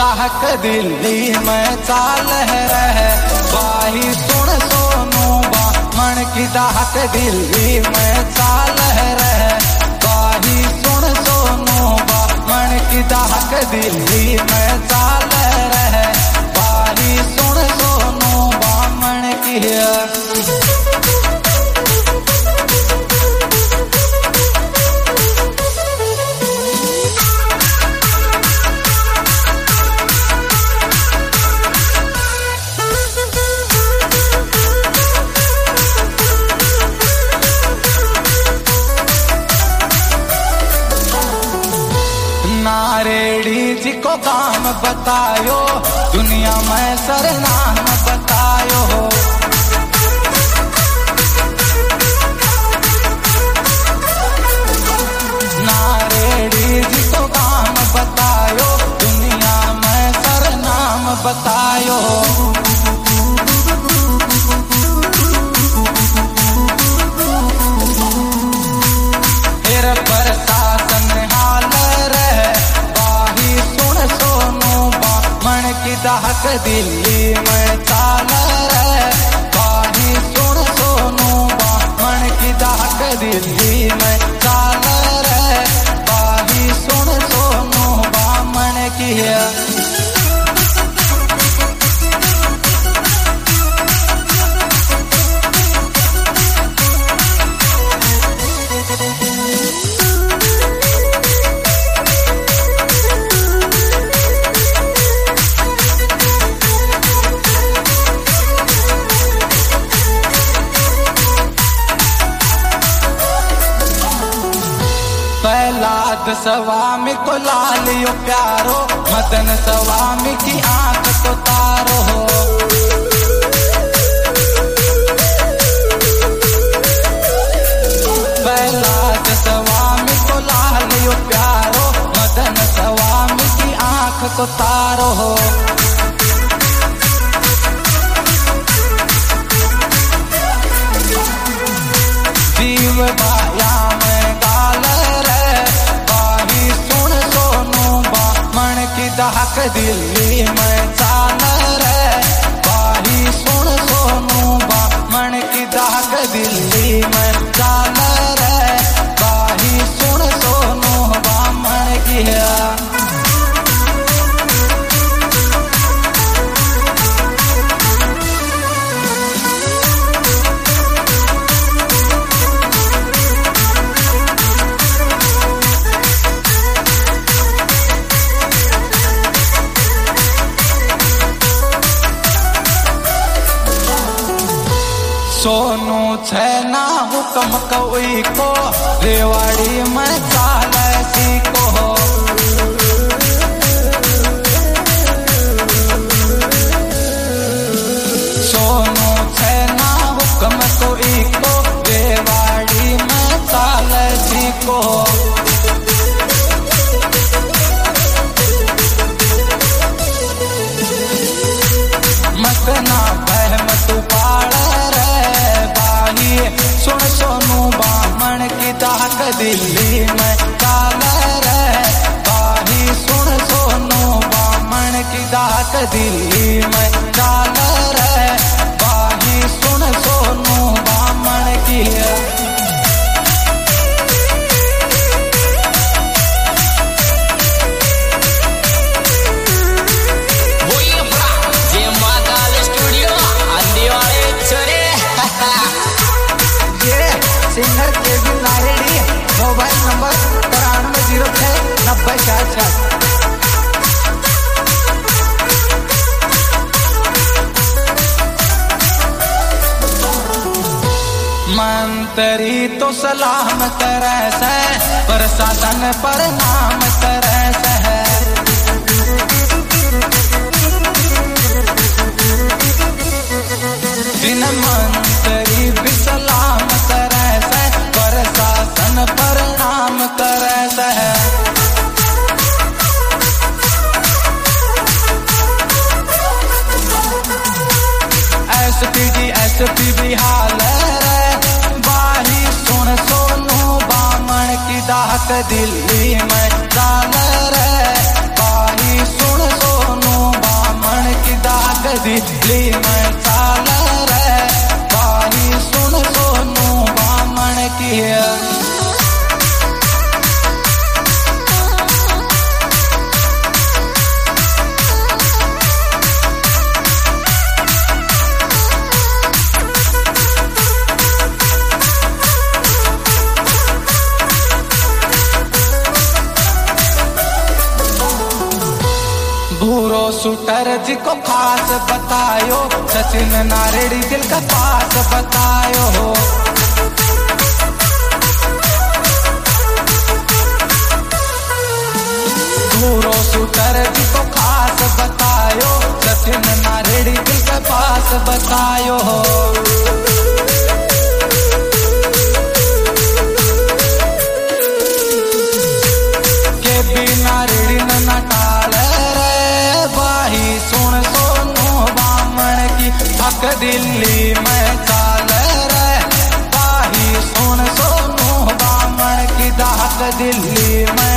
दाहक दिल्ली में चाल है बाही सुन सोनू बामण की दाहक दिल्ली में चाल है बाही सुन सोनू बामण की दाहक दिल्ली में चाल है बाही सुन सोनू बामण की नारेड़ी जी को काम बतायो दुनिया में सरनाम बतायो नारेड़ी जी को काम बतायो दुनिया में सरनाम बतायो फिर प्रशासन हाल की दाहक दिल्ली में चाल है बाही सुन सोनू बामण की दाहक दिल्ली में चाल है बाही सुन सोनू बामण की प्रहलाद स्वामी को लालियो प्यारो मदन स्वामी की आंख को तारो प्रहलाद स्वामी को लालियो प्यारो मदन स्वामी की आंख को तारो जीव बाया में गाल दाहक दिल्ली में चाल है बाही सुन सोनू बामण की दाहक दिल्ली में चाल है बाही सुन सोनू बामण की सोनू छैना हुक्म कोई को रेवाड़ी में चाल सीखो सोनू छैना हुक्म कोई को रेवाड़ी में चाल सीखो मत ना बहम तू पाड़ सुन सोनू बामण की दाहक दिल्ली में चाल है बाही सुन सोनू बामण की दाहक दिल्ली में चाल है बाही सुन सोनू बामण की सिंगर के भी नारेड़ी मोबाइल नंबर 93069066 मंत्री तो सलाम करे से प्रशासन पर नाम करे से दिन मंत्री भी सलाम करे से प्रशासन पर नाम करे से एसपी भी हाल बाही सुन सोनू बामण की दाहक दिल्ली में चाल रे बाही सुन सोनू दिल्ली में चाल रहे, बाही सुन सोनू बामण की है। भूरो शूटर जी को खास बतायो, सचिन नारेड़ी दिल का पास बतायो हो। भूरो शूटर जी को खास बतायो, सचिन नारेड़ी दिल का पास बतायो हो। के बिना रेड़ी न टाल सुन सोनू बामण की हक दिल्ली में चाल रहे, बाही सुन सोनू बामण की हक दिल्ली में